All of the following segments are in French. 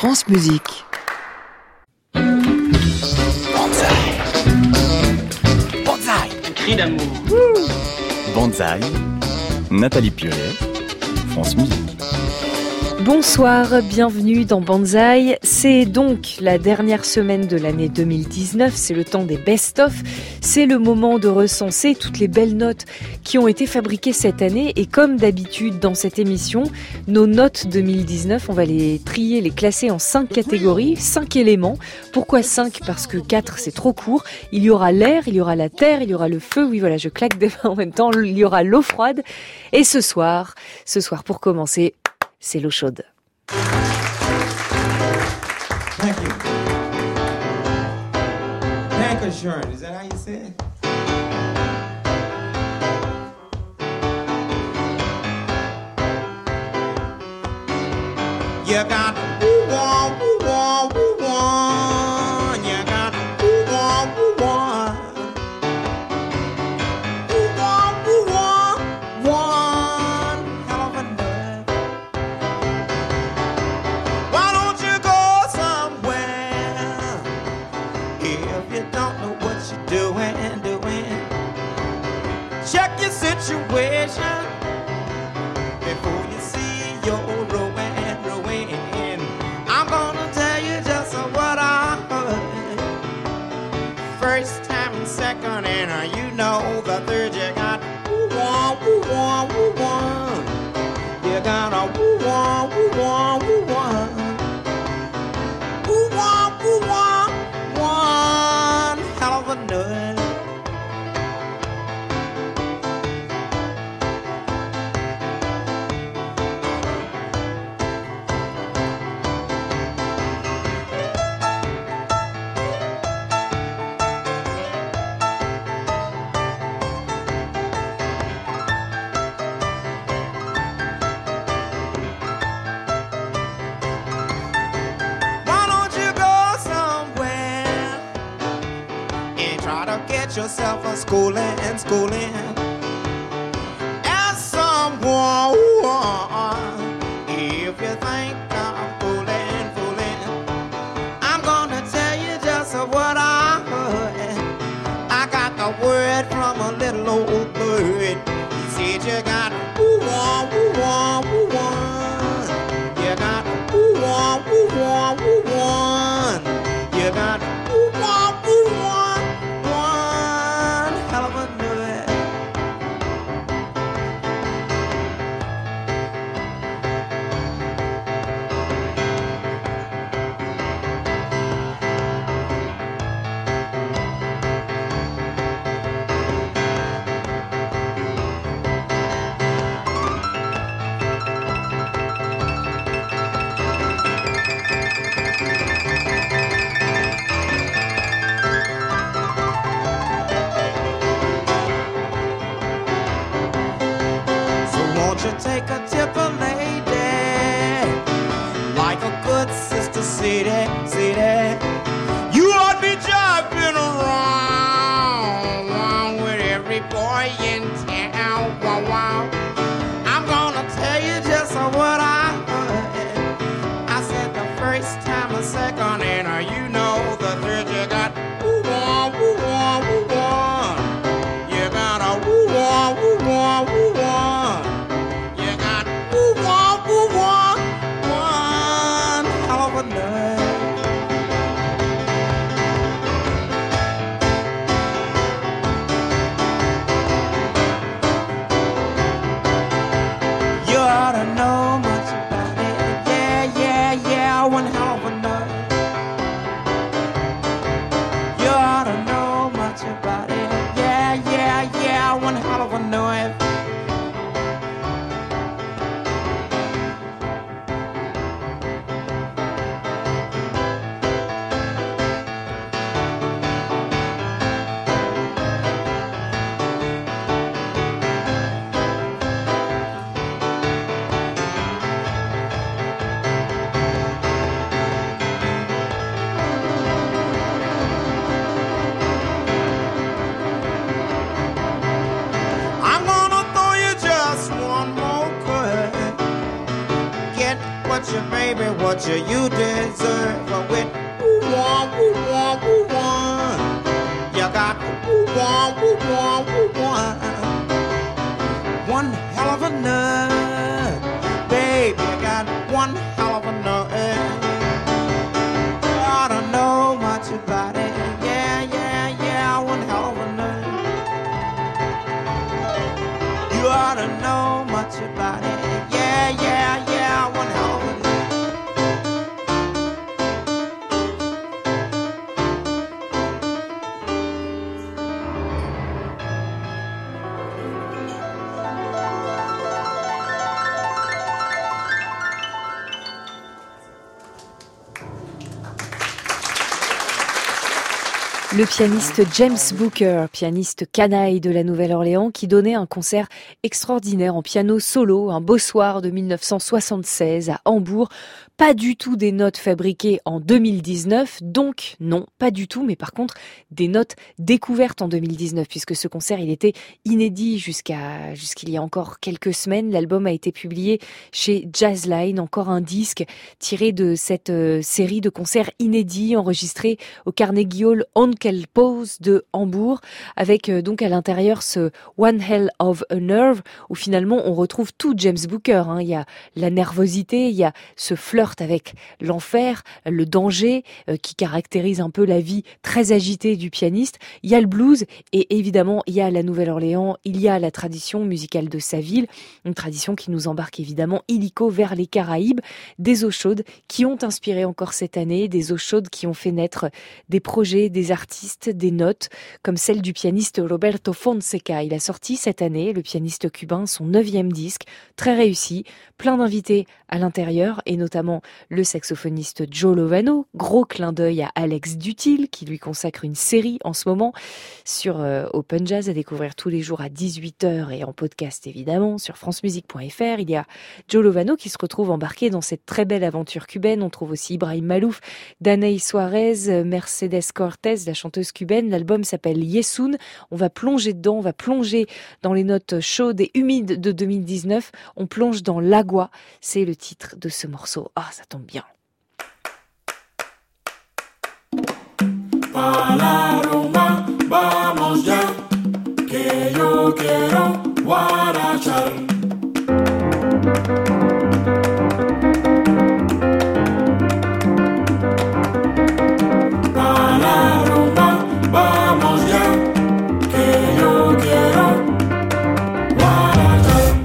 France Musique. Banzai. Banzai. Cri d'amour. Banzai. Nathalie Piolet. France Musique. Bonsoir, bienvenue dans Banzai. C'est donc la dernière semaine de l'année 2019, c'est le temps des best-of, c'est le moment de recenser toutes les belles notes qui ont été fabriquées cette année et comme d'habitude dans cette émission, nos notes 2019, on va les trier, les classer en 5 catégories, 5 éléments. Pourquoi 5 ? Parce que 4 c'est trop court. Il y aura l'air, il y aura la terre, il y aura le feu, oui voilà je claque des mains en même temps, il y aura l'eau froide et ce soir pour commencer, c'est l'eau chaude. Thank you. Bancassurance, is that how you say it? You got woo-wah, woo-wah, woo-wah. You got woo-wah, woo-wah. Woo-wah, woo-wah, one hell of a nut. Why don't you go somewhere if you don't know what you're doing? Check your situation before you see your ruin. I'm gonna tell you just what I heard. First time and second, and you know the third. You got woo-wah, woo-wah, woo-wah. You got a woo-wah, woo-wah, woo-wah. Woo-wah, woo-wah, one hell of a nut. Yourself a schooling, as someone if you think I'm fooling, I'm gonna tell you just what I heard. I got the word from a little old bird. He said you got woo-wah, woo-wah, woo-wah. You got woo-wah, woo-wah, woo-wah. You got woo-wah, woo-wah. Hell of a nut. Take a tip, a lady, like a good sister, see that. You ought to be driving around with every boy in town. Wow. I'm gonna tell you just what I heard. I said the first time, the second, and you know the third. You got woo-wah, woo-wah, woo-wah. You got a woo-wah, woo-wah, woo-wah. One hell of a nut. You ought to know much about it. Yeah, one hell of a nut. You ought to know much about it. Yeah, one hell of a nut. baby, what you deserve with woo-wah, woo-wah, woo-wah. You got woo-wah, woo-wah, woo-wah. One hell of a nut, baby, you got one hell of a nut. I don't know much about it, yeah, yeah, yeah, one hell of a nut. You ought to know much about it, yeah, yeah, yeah, one hell of a nut. Le pianiste James Booker, pianiste canaille de la Nouvelle-Orléans, qui donnait un concert extraordinaire en piano solo, un beau soir de 1976 à Hambourg. Pas du tout des notes fabriquées en 2019, donc non, pas du tout, mais par contre des notes découvertes en 2019, puisque ce concert il était inédit jusqu'il y a encore quelques semaines. L'album a été publié chez Jazzline, encore un disque tiré de cette série de concerts inédits enregistrés au Carnegie Hall Onkel Pause de Hambourg, avec donc à l'intérieur ce One Hell of a Nerve, où finalement on retrouve tout James Booker. Il y a la nervosité, il y a ce flirt avec l'enfer, le danger qui caractérise un peu la vie très agitée du pianiste. Il y a le blues et évidemment il y a la Nouvelle-Orléans, il y a la tradition musicale de sa ville, une tradition qui nous embarque évidemment illico vers les Caraïbes, des eaux chaudes qui ont inspiré encore cette année, des eaux chaudes qui ont fait naître des projets, des artistes, des notes, comme celle du pianiste Roberto Fonseca. Il a sorti cette année, le pianiste cubain, son 9e disque, très réussi, plein d'invités à l'intérieur et notamment le saxophoniste Joe Lovano. Gros clin d'œil à Alex Dutil qui lui consacre une série en ce moment sur Open Jazz à découvrir tous les jours à 18h et en podcast évidemment sur francemusique.fr. Il y a Joe Lovano qui se retrouve embarqué dans cette très belle aventure cubaine. On trouve aussi Ibrahim Malouf, Danay Suarez, Mercedes Cortez, la chanteuse cubaine. L'album s'appelle Yesoun. On va plonger dedans, on va plonger dans les notes chaudes et humides de 2019. On plonge dans l'agua. C'est le titre de ce morceau. Ah, ça tombe bien. Pa la rumba, vamos ya, que yo quiero guarachar. Pa la rumba, vamos ya, que yo quiero guarachar.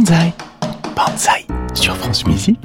Banzai. Banzai sur France Musique.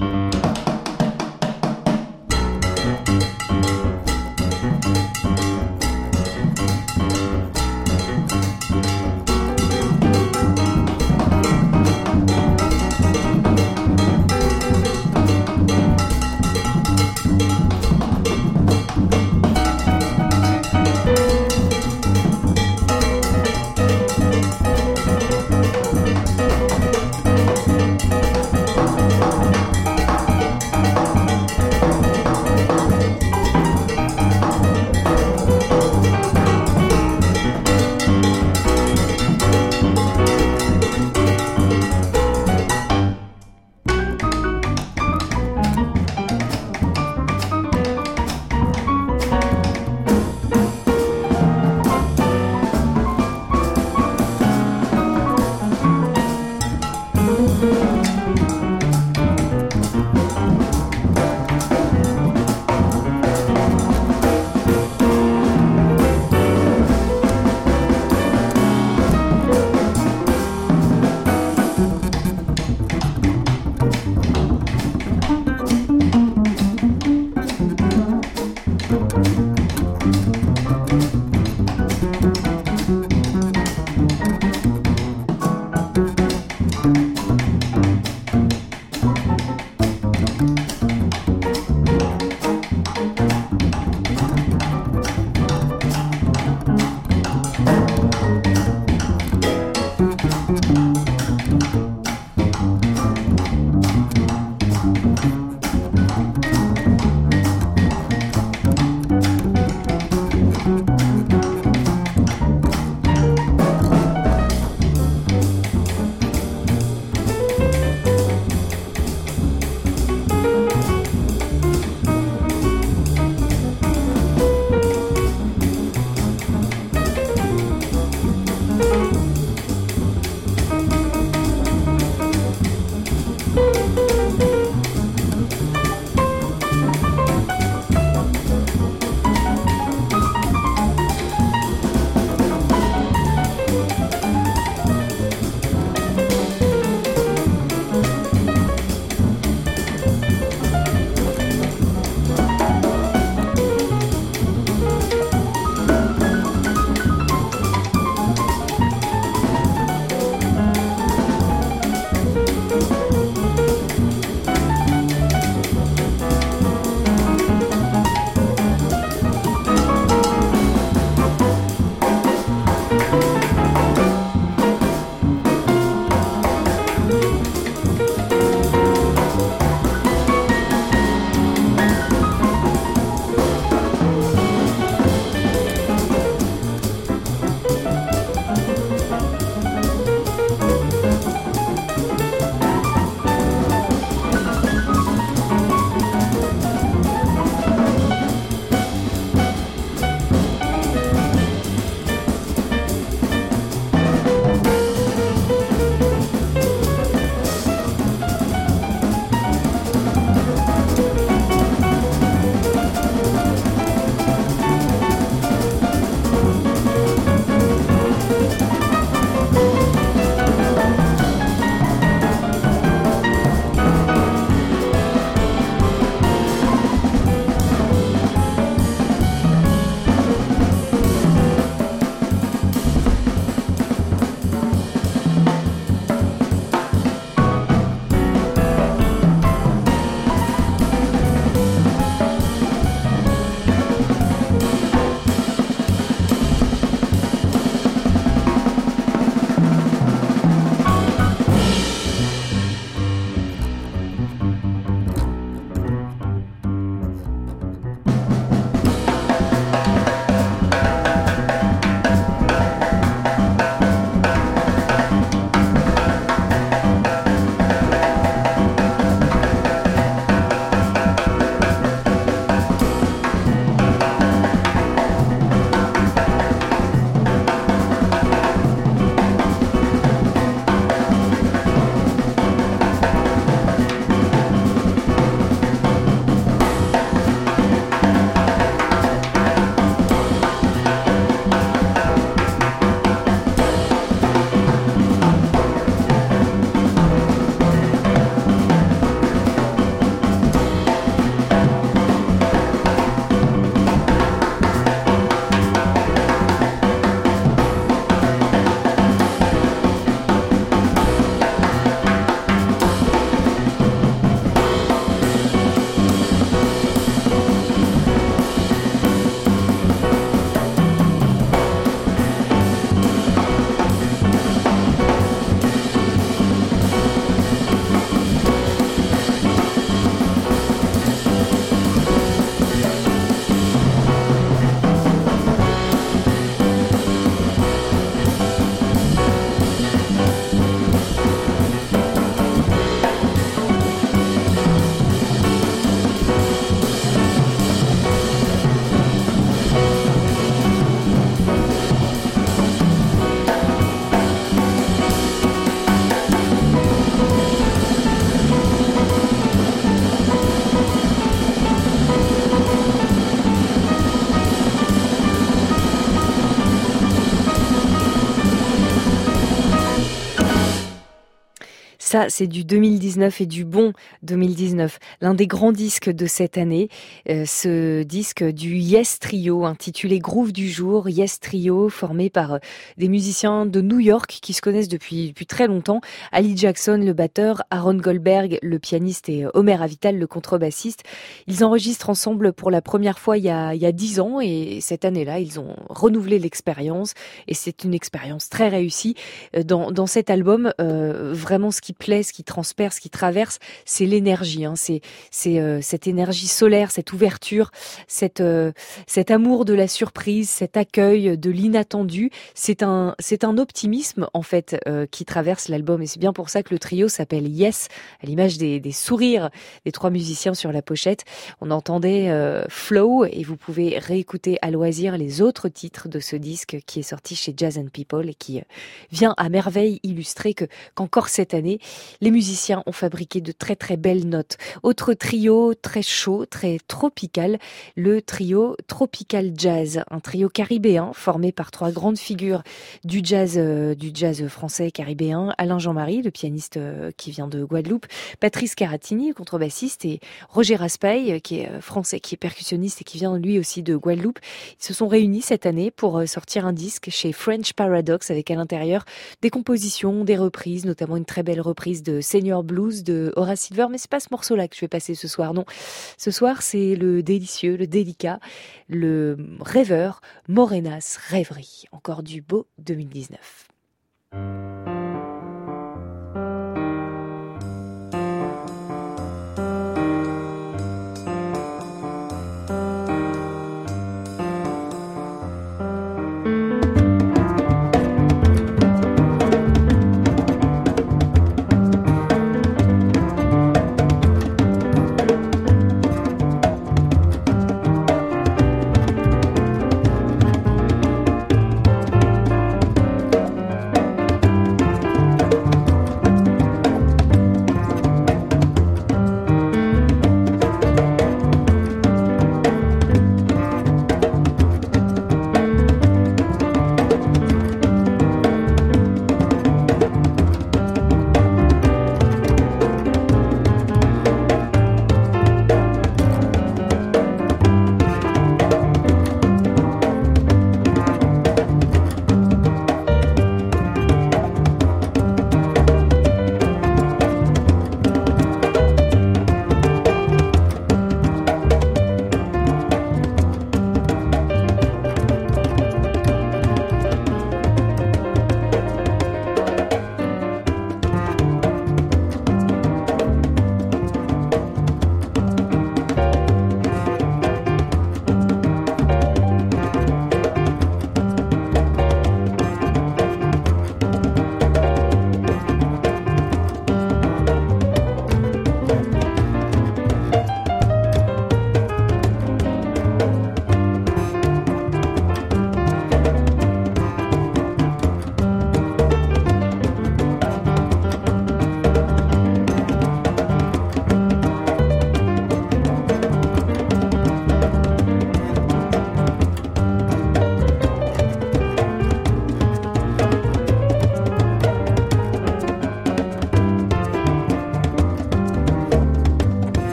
Ça, c'est du 2019 et du bon 2019. L'un des grands disques de cette année, ce disque du Yes Trio, intitulé Groove du jour. Yes Trio, formé par des musiciens de New York qui se connaissent depuis très longtemps. Ali Jackson, le batteur, Aaron Goldberg, le pianiste, et Homer Avital, le contrebassiste. Ils enregistrent ensemble pour la première fois il y a 10 ans, et cette année-là, ils ont renouvelé l'expérience, et c'est une expérience très réussie. Dans cet album, vraiment ce qui plaît, ce qui transperce, ce qui traverse, c'est l'énergie. C'est cette énergie solaire, cette ouverture, cet amour de la surprise, cet accueil de l'inattendu. C'est un optimisme en fait qui traverse l'album, et c'est bien pour ça que le trio s'appelle Yes, à l'image des sourires des 3 musiciens sur la pochette. On entendait Flow, et vous pouvez réécouter à loisir les autres titres de ce disque qui est sorti chez Jazz and People et qui vient à merveille illustrer qu'encore cette année, les musiciens ont fabriqué de très très belles notes. Autre trio très chaud, très tropical, le trio Tropical Jazz, un trio caribéen formé par 3 grandes figures du jazz français caribéen: Alain Jean-Marie, le pianiste qui vient de Guadeloupe, Patrice Caratini, contrebassiste, et Roger Raspail, qui est français, qui est percussionniste et qui vient lui aussi de Guadeloupe. Ils se sont réunis cette année pour sortir un disque chez French Paradox, avec à l'intérieur des compositions, des reprises, notamment une très belle reprise de Senior Blues de Horace Silver. Mais c'est pas ce morceau-là que je vais passer ce soir, non. Ce soir, c'est le délicieux, le délicat, le rêveur Morenas Rêverie. Encore du beau 2019.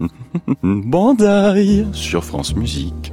Banzai sur France Musique.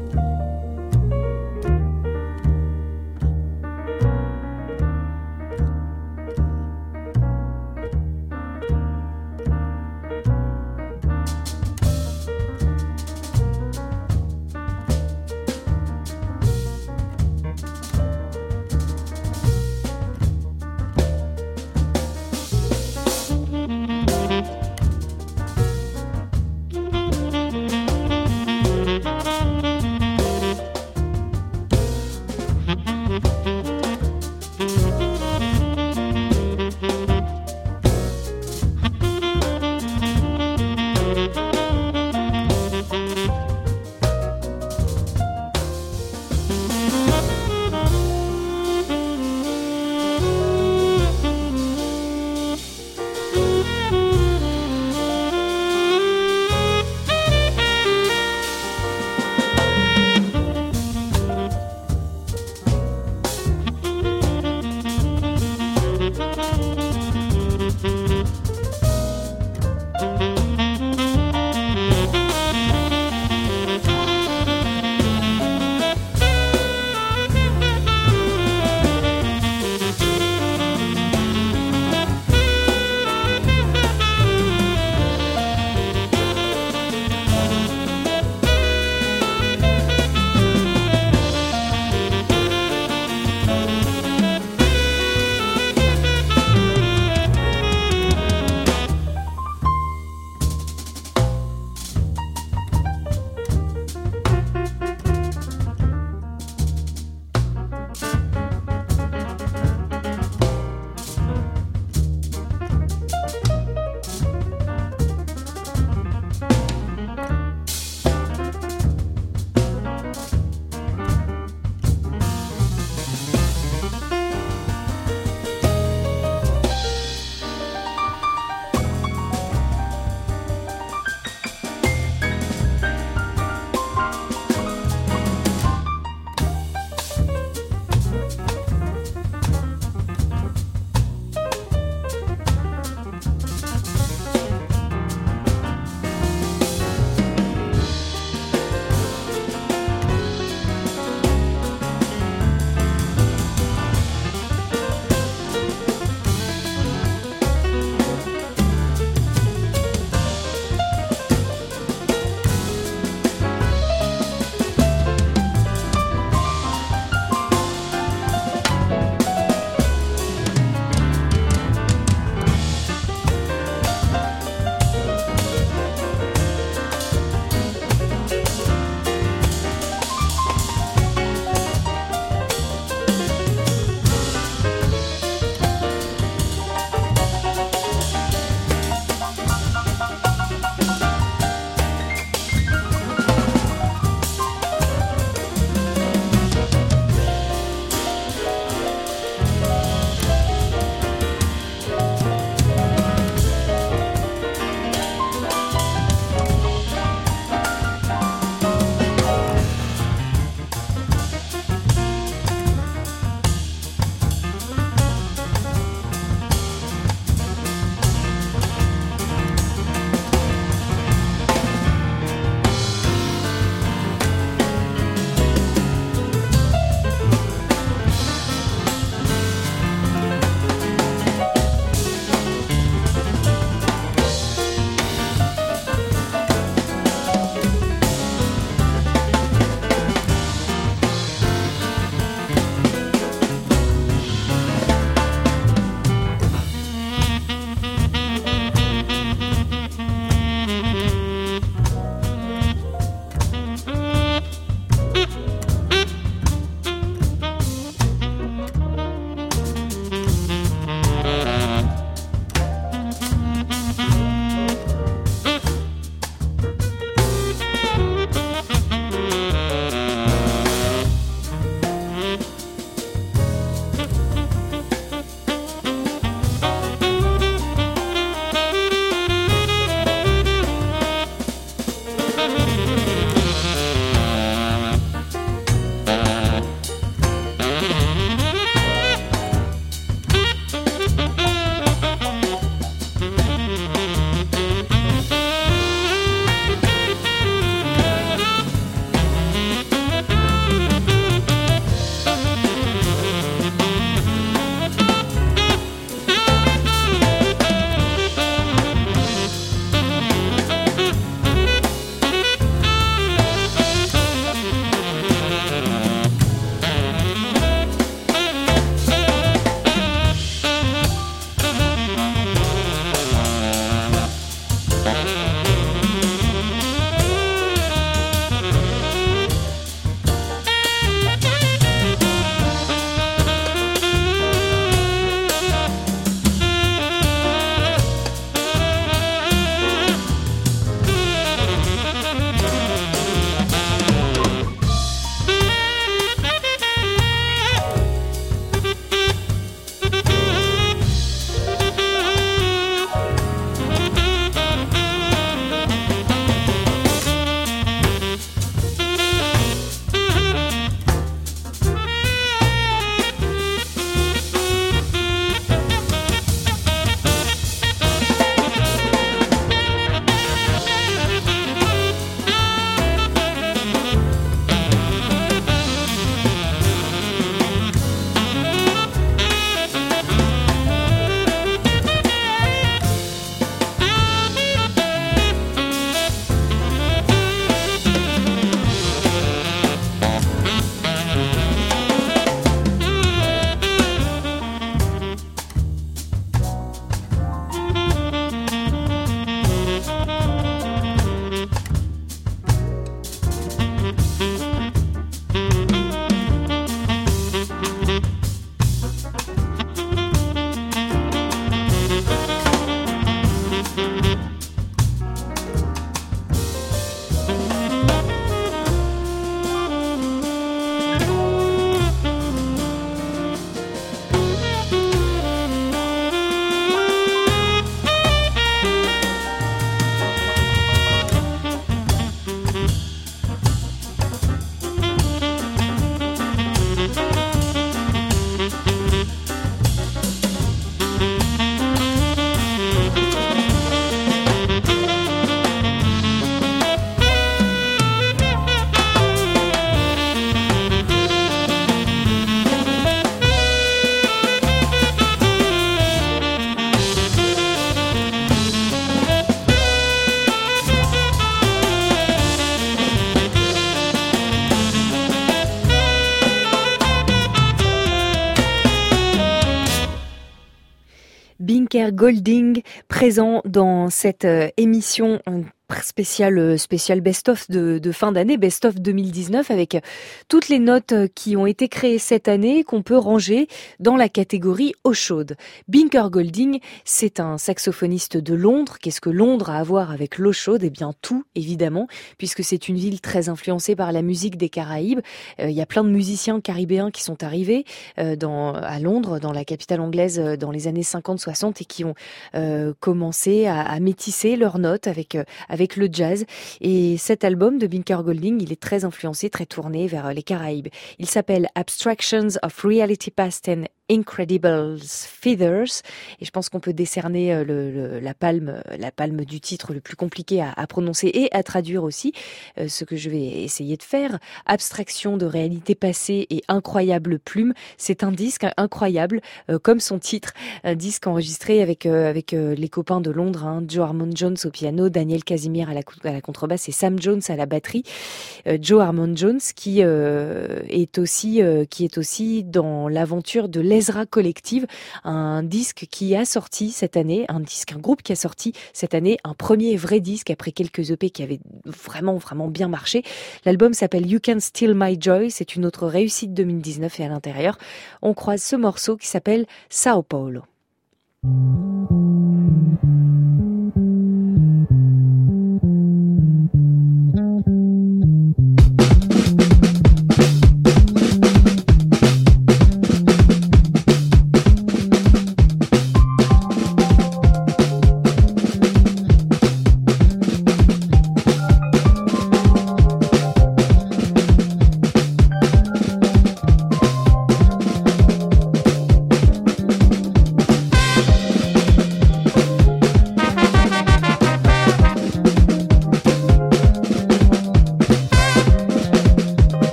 Binker Golding, présent dans cette émission spécial best-of de fin d'année, best-of 2019, avec toutes les notes qui ont été créées cette année qu'on peut ranger dans la catégorie eau chaude. Binker Golding, c'est un saxophoniste de Londres. Qu'est-ce que Londres a à voir avec l'eau chaude ? Eh bien tout, évidemment, puisque c'est une ville très influencée par la musique des Caraïbes. Il y a plein de musiciens caribéens qui sont arrivés à Londres, dans la capitale anglaise, dans les années 50-60 et qui ont commencé à métisser leurs notes avec le jazz. Et cet album de Binker Golding, il est très influencé, très tourné vers les Caraïbes. Il s'appelle Abstractions of Reality Past and Incredible Feathers, et je pense qu'on peut décerner la palme du titre le plus compliqué à prononcer et à traduire aussi, ce que je vais essayer de faire. Abstraction de réalité passée et incroyable plume, c'est un disque incroyable, comme son titre, un disque enregistré avec les copains de Londres, Joe Harmon Jones au piano, Daniel Casimir à la contrebasse et Sam Jones à la batterie. Joe Harmon Jones qui est aussi dans l'aventure de l'Ezra Collective, un disque qui a sorti cette année, un groupe qui a sorti cette année un premier vrai disque après quelques EP qui avaient vraiment bien marché. L'album s'appelle You Can Steal My Joy, c'est une autre réussite 2019 et à l'intérieur, on croise ce morceau qui s'appelle Sao Paulo.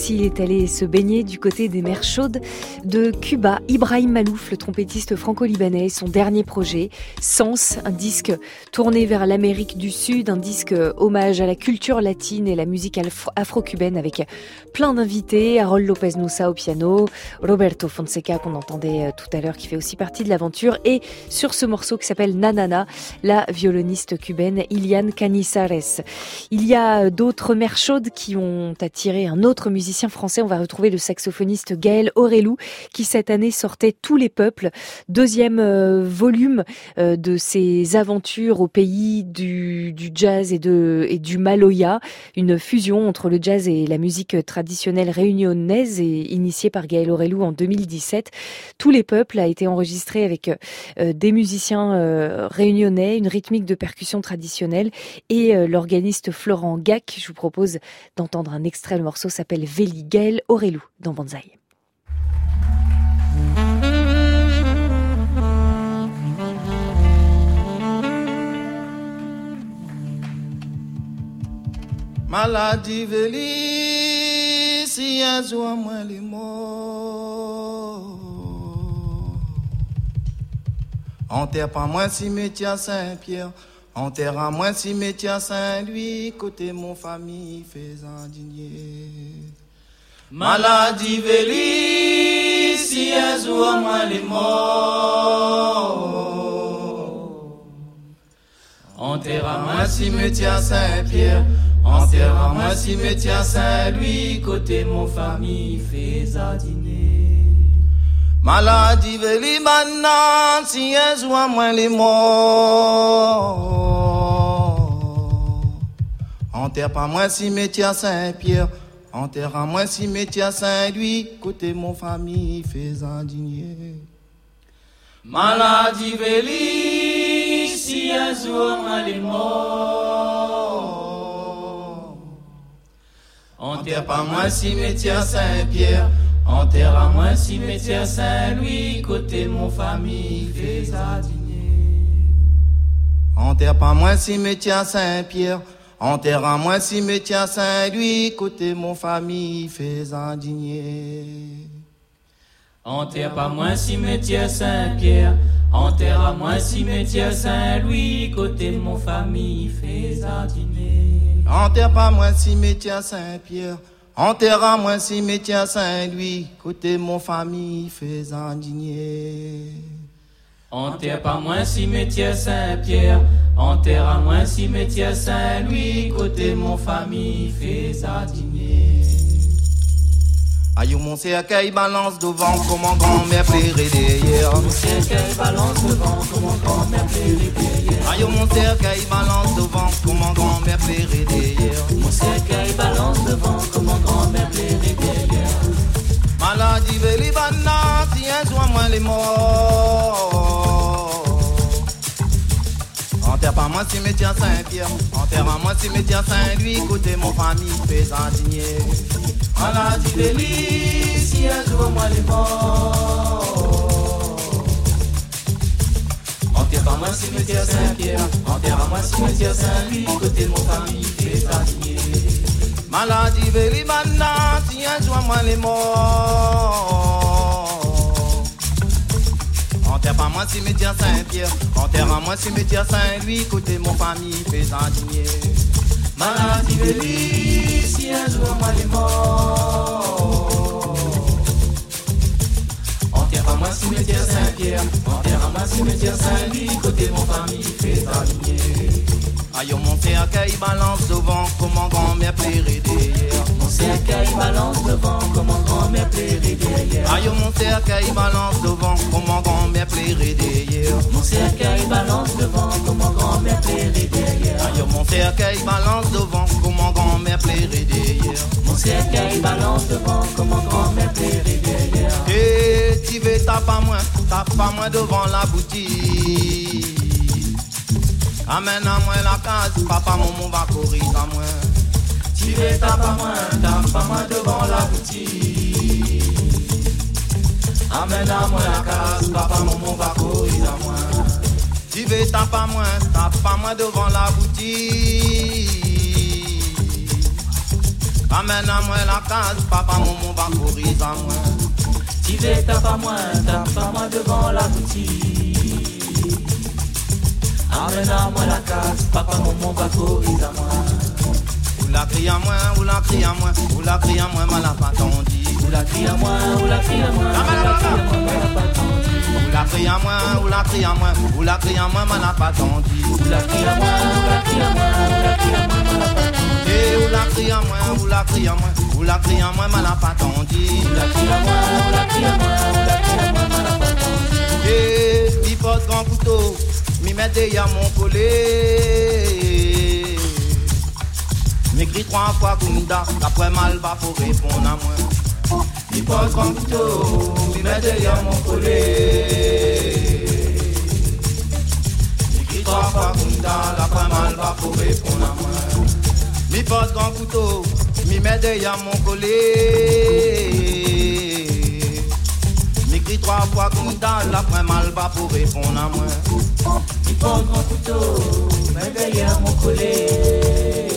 parti, il est allé se baigner du côté des mers chaudes de Cuba. Ibrahim Malouf, le trompettiste franco-libanais, son dernier projet, Sens, un disque tourné vers l'Amérique du Sud, un disque hommage à la culture latine et la musique afro-cubaine avec plein d'invités, Harold Lopez Nussa au piano, Roberto Fonseca qu'on entendait tout à l'heure qui fait aussi partie de l'aventure, et sur ce morceau qui s'appelle Nanana, la violoniste cubaine Ilian Canizares. Il y a d'autres mers chaudes qui ont attiré un autre musicien français. On va retrouver le saxophoniste Gaël Orelou qui cette année sortait Tous les peuples, deuxième volume de ses aventures au pays du jazz et du maloya, une fusion entre le jazz et la musique traditionnelle réunionnaise et initiée par Gaël Orelou en 2017. Tous les peuples a été enregistré avec des musiciens réunionnais, une rythmique de percussion traditionnelle et l'organiste Florent Gac. Je vous propose d'entendre un extrait, le morceau s'appelle Véli, Gaël Orelou dans Banzai. Maladie Véli, si un jour moins les morts. Enterre pas moins cimetière Saint-Pierre, enterre à moins cimetière Saint-Louis, côté mon famille faisant digner. Maladie Véli, si un jour moins les morts. Enterre à moins cimetière Saint-Pierre, enterre à moins cimetière Saint-Louis, côté mon famille faisant dîner. Maladie Véli maintenant, si un jour moins les morts. Enterre pas moins cimetière Saint-Pierre, enterre à moins cimetière Saint-Louis, côté mon famille faisant dîner. Maladie Véli, si un jour moins les morts. Enterre pas moins cimetière Saint-Pierre, enterre à moins cimetière Saint-Louis, côté mon famille faisant dîner. Enterre pas moins cimetière Saint-Pierre, enterre à moins cimetière Saint-Louis, côté mon famille faisant dîner. Enterre pas moins cimetière Saint-Pierre, enterre à moins cimetière Saint-Louis, côté mon famille faisant dîner. Enterre pas moins cimetière Saint-Pierre, enterre à moins cimetière Saint-Louis, côté mon famille faisant dîner. Enterre pas moins cimetière Saint-Pierre, enterre à moins cimetière Saint-Louis, côté mon famille faisant dîner. Aïe mon cercueil balance devant comme en grand-mère plairait derrière. Mon cercueil balance devant comme en grand-mère plairait derrière. Aïe mon cercueil balance devant comme en grand-mère plairait derrière. Mon cercueil balance devant comme en grand-mère plairait derrière. Maladie Véli banna, si un jour moins les morts. Enterre pas moi cimetière Saint-Pierre, enterre à moi cimetière Saint-Louis, côté mon famille faisant dîner. Maladie Véli, si un jour moi les morts. Enterre pas moi cimetière Saint-Pierre, enterre à moi cimetière Saint-Louis, côté mon famille faisant dîner. Maladie Véli maintenant, si un jour moi les morts. Enterre pas moi cimetière Saint-Pierre, enterre à moi cimetière Saint-Louis, côté mon famille faisant dîner. Maladie Véli, si un jour moi les morts. Enterre à moi cimetière Saint-Pierre, enterre à moi cimetière Saint-Louis, côté mon famille faisant dîner. Aïe mon cercueil balance devant comme en grand-mère plairait derrière. Mon cercueil balance devant comme en grand-mère plairait derrière. Aïe mon cercueil balance devant comme en grand-mère plairait derrière. Mon cercueil balance devant comme en grand-mère plairait derrière. Aïe mon cercueil balance devant comme en grand-mère plairait derrière. Mon cercueil balance devant comme en grand-mère plairait derrière. Et tu veux tape pas moins devant la boutique. Amène à moi la case, papa, maman va courir à moi. Tu veux tape pas moins devant la boutique. Amène à moi la case, papa, maman va courir à moi. Tu veux tape pas moins devant la boutique. Amène à moi la case, papa, maman, va courir à moi. Tu veux tape pas moi devant la boutique. Amène à moi la case, papa, maman, va courir à moi. Ou la crie à moi, ou la crie à moi, ou la crie à moi, mal à pas ton dit. Ou la crie à moi, ou la crie à moi, ou la crie à moi, mal à pas ton dit. Ou la crie à moi, ou la crie à moi, ou la crie à moi, mal à pas ton dit. Ou la crie à moi, ou la crie à moi, ou la crie à moi, mal à pas ton dit. Et ou la crie à moi, ou la crie à moi, ou la crie à moi, mal à pas ton dit. Ou la crie à moi, ou la crie à moi, ou la crie à moi, mal à pas ton dit. Et mi porte grand couteau, mi met derrière mon collet. M'écrit 3 fois Gunda, après mal va pour répondre à moi. Mi porte grand couteau, mi met derrière mon collet. M'écrit 3 fois Gunda, après mal va pour répondre à moi. Mi porte grand couteau, mi met derrière mon collet. M'écrit 3 fois Gunda, après mal va pour répondre à moi. Mi porte grand couteau, mi met derrière mon collet.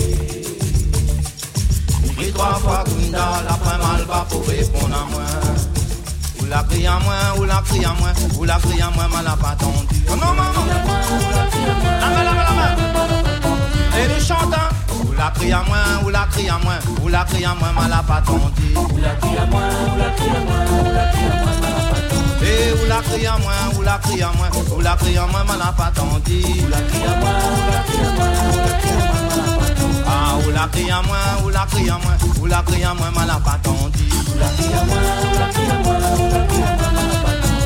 3 fois Gunda, après mal va pour répondre à moi. Ou la crie à moi, ou la crie à moi, ou la crie à moi, mal à pas ton dit. Oh non, maman! La main. Et les chantants, ou la crie à moi, ou la crie à moi, ou la crie à moi, mal à pas ton dit. Ou la crie à moi, ou la crie à moi, ou la crie à moi, mal à pas ton dit. Et ou la crie à moi, ou la crie à moi, ou la crie à moi, mal à pas ton dit. Ou la crie à moi, ou la crie à moi, ou la crie à moi, mal à pas ton dit. Ah, ou la crie à moi, ou la crie à moi, ou la crie à moi, mal à pas ton dit. Ou la crie à moi, ou la crie à moi, ou la crie à moi, mal à pas ton dit.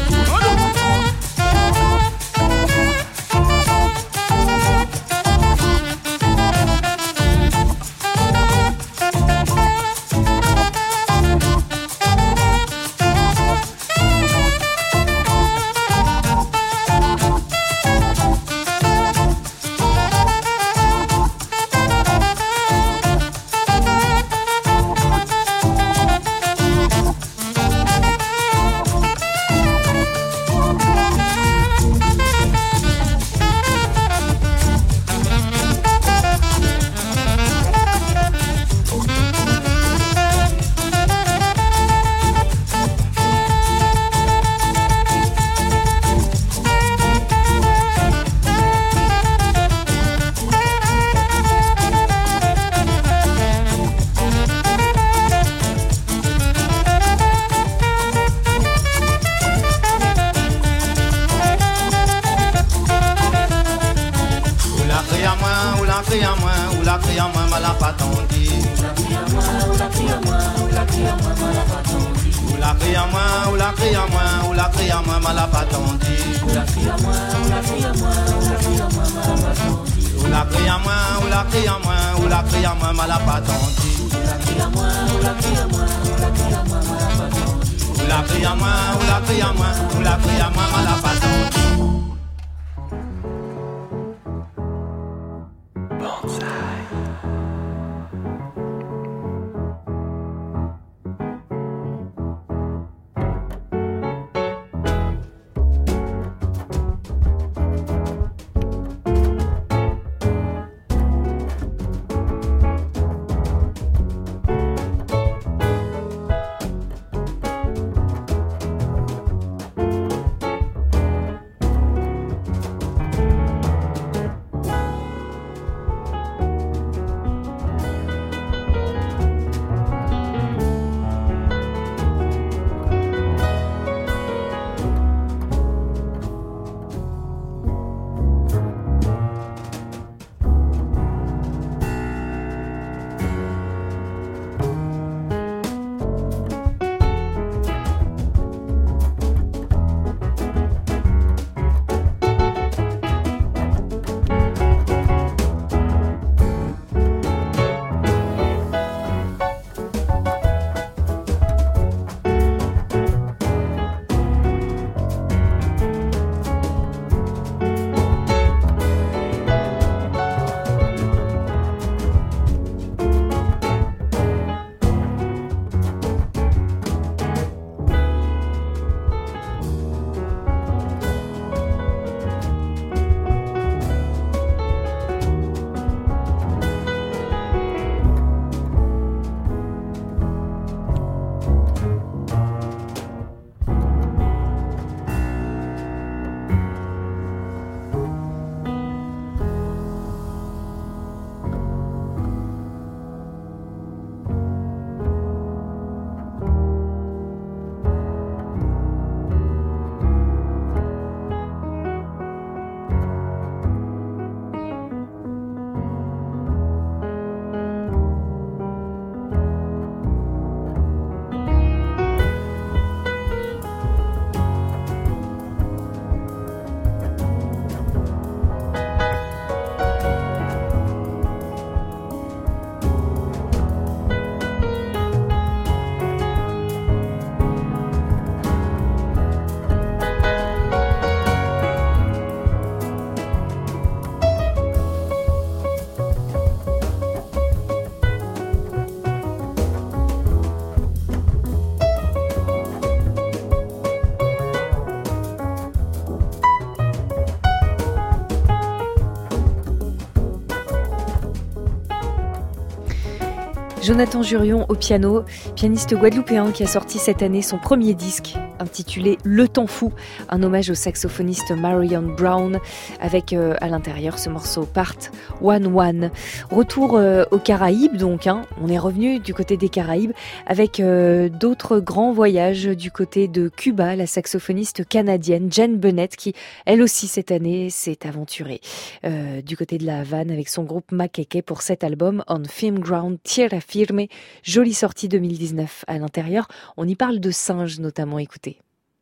Jonathan Jurion au piano, pianiste guadeloupéen qui a sorti cette année son premier disque intitulé Le Temps Fou, un hommage au saxophoniste Marion Brown avec à l'intérieur ce morceau Part 1-1. Retour aux Caraïbes donc, on est revenu du côté des Caraïbes avec d'autres grands voyages du côté de Cuba, la saxophoniste canadienne Jen Bennett qui elle aussi cette année s'est aventurée du côté de la Havane avec son groupe Maqueque pour cet album On Firm Ground Tierra Firme, jolie sortie 2019 à l'intérieur. On y parle de singes notamment, écoutez.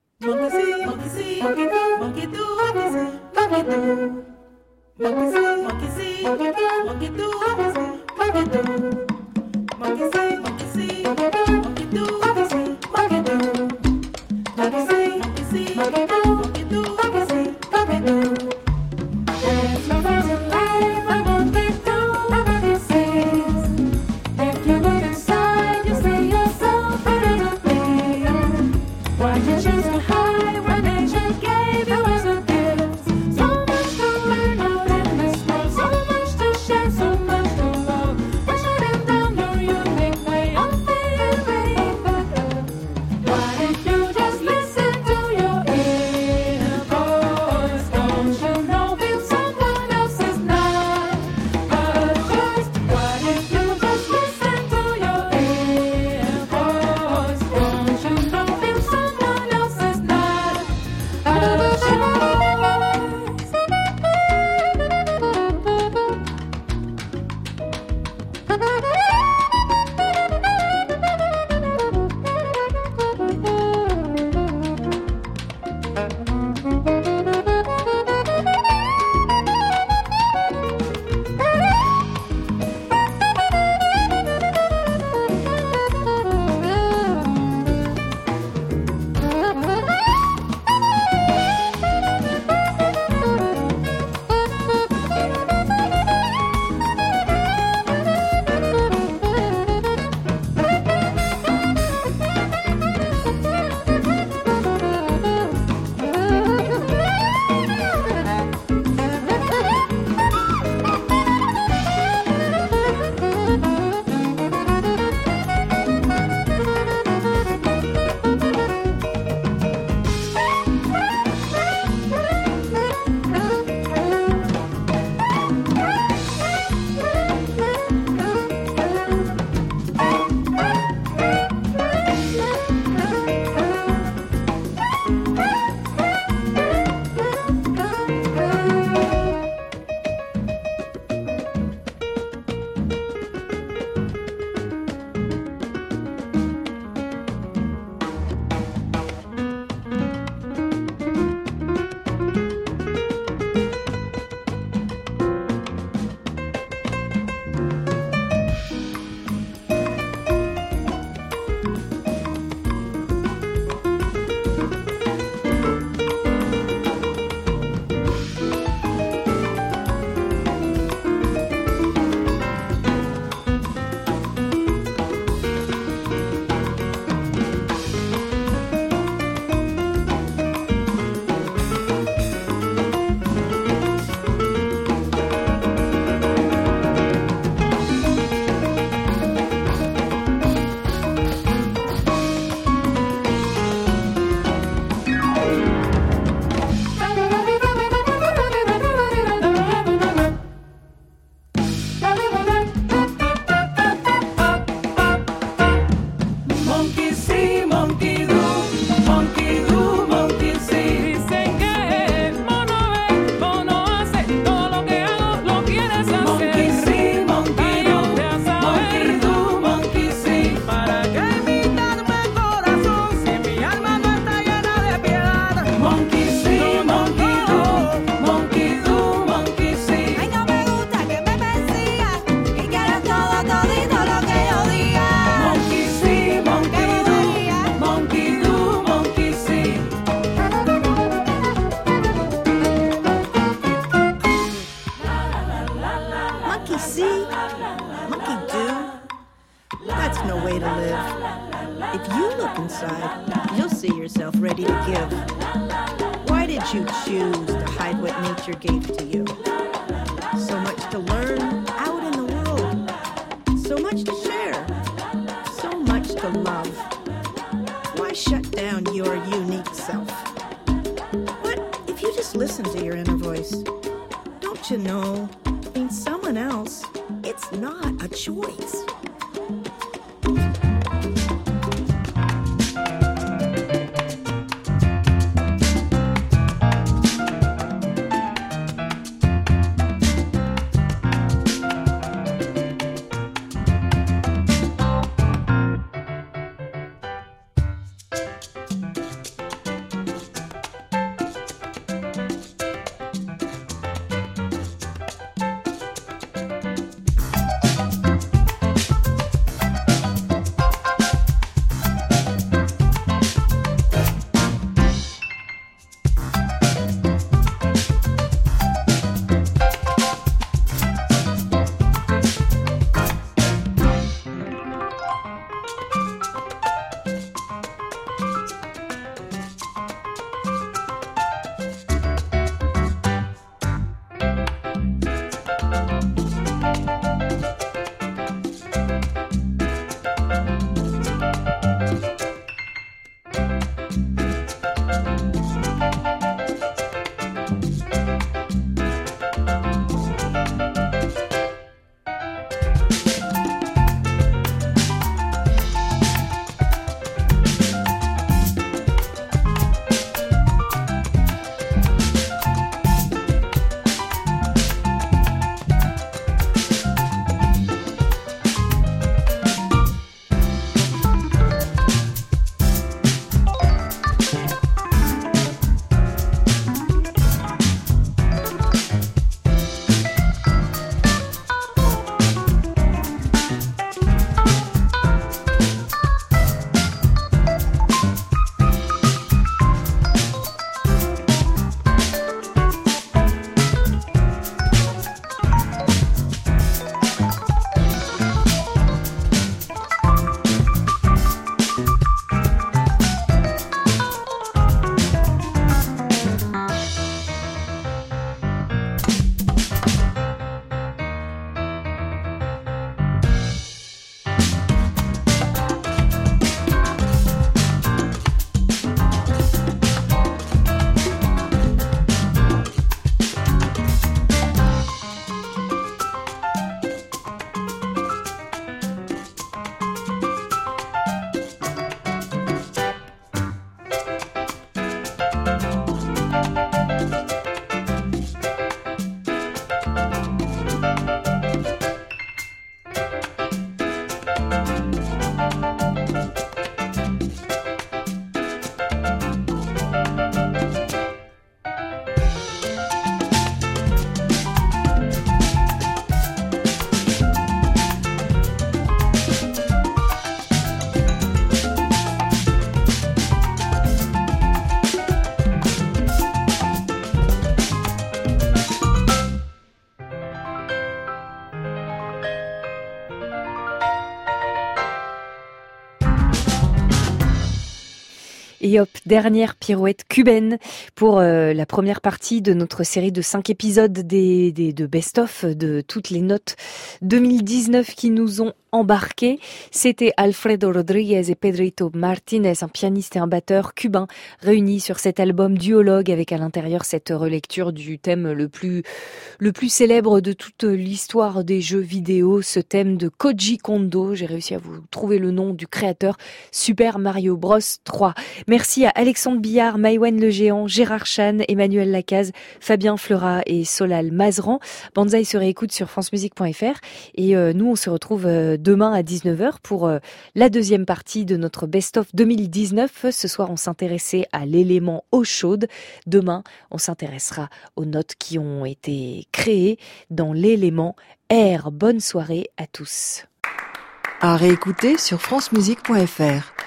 inside, you'll see yourself ready to give. Why did you choose to hide what nature gave to you? So much to learn out in the world, so much to share. Just listen to your inner voice. Don't you know, being someone else, it's not a choice. Et hop, dernière pirouette cubaine pour la première partie de notre série de 5 épisodes de best-of de toutes les notes 2019 qui nous ont embarqués. C'était Alfredo Rodriguez et Pedrito Martinez, un pianiste et un batteur cubain réunis sur cet album Duologue avec à l'intérieur cette relecture du thème le plus célèbre de toute l'histoire des jeux vidéo, ce thème de Koji Kondo. J'ai réussi à vous trouver le nom du créateur, Super Mario Bros 3. Merci à Alexandre Billard, Maïwen Le Géant, Gérard Chan, Emmanuel Lacaze, Fabien Fleurat et Solal Mazran. Banzai se réécoute sur francemusique.fr et nous on se retrouve demain à 19h pour la deuxième partie de notre best-of 2019. Ce soir, on s'intéressait à l'élément eau chaude. Demain, on s'intéressera aux notes qui ont été créées dans l'élément air. Bonne soirée à tous. À réécouter sur francemusique.fr.